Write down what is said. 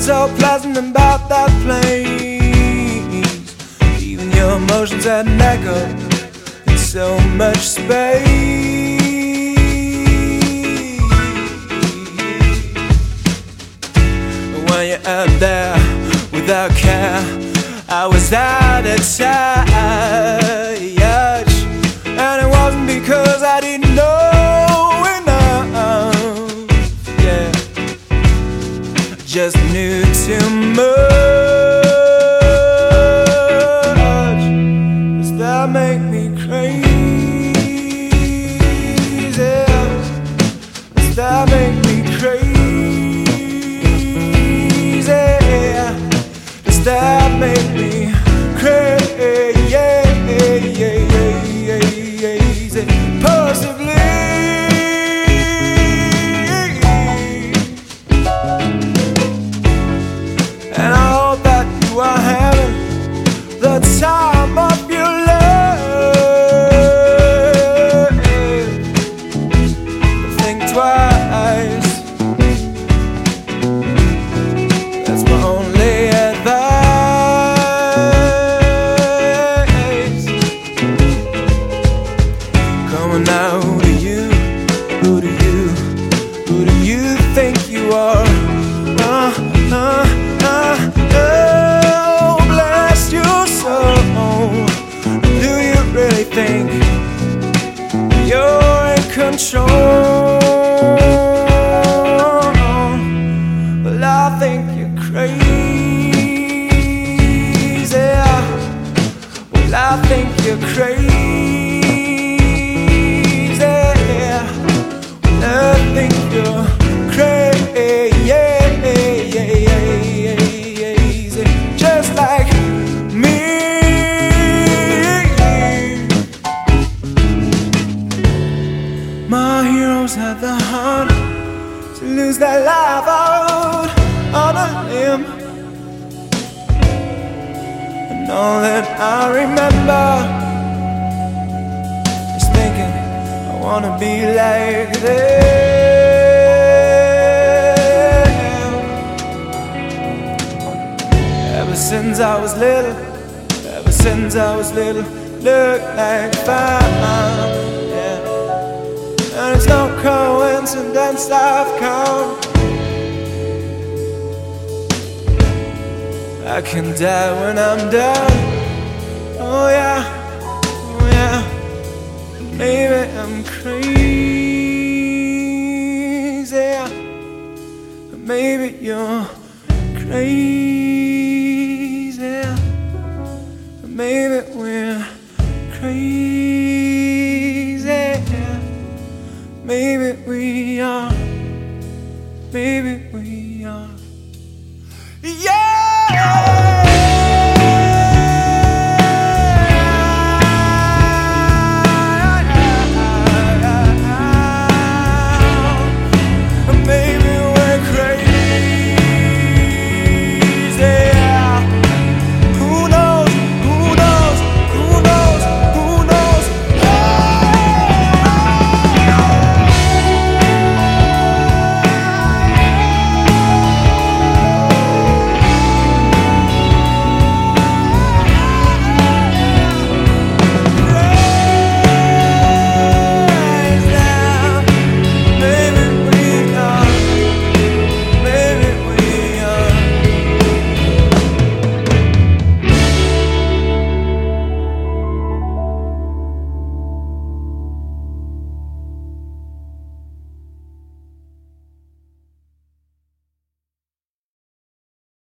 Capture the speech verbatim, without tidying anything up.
so pleasant about that place. Even your emotions had an echo in so much space. But when you're out there without care, I was out of touch. And it wasn't because I didn't know enough. Yeah, I just knew too much. Does that make me crazy? Does that make me crazy? Does that make me crazy? Possibly. And I hope that you are having the time of your life. Think twice. That's my only advice. Coming out, who do you, who do you, who do you think you are? Uh, uh, uh, oh, bless your soul. Do you really think you're in control? Well, I think you're crazy. Well, I think you're crazy. I think you're crazy, just like me. My heroes had the heart to lose their life out on a limb. And all that I remember is thinking, I wanna be like them. Ever since I was little, ever since I was little, look like fun, yeah. And it's no coincidence I've come. I can die when I'm done. Oh yeah, oh yeah. Maybe I'm crazy, but maybe you're crazy, but maybe we're crazy, maybe we are, maybe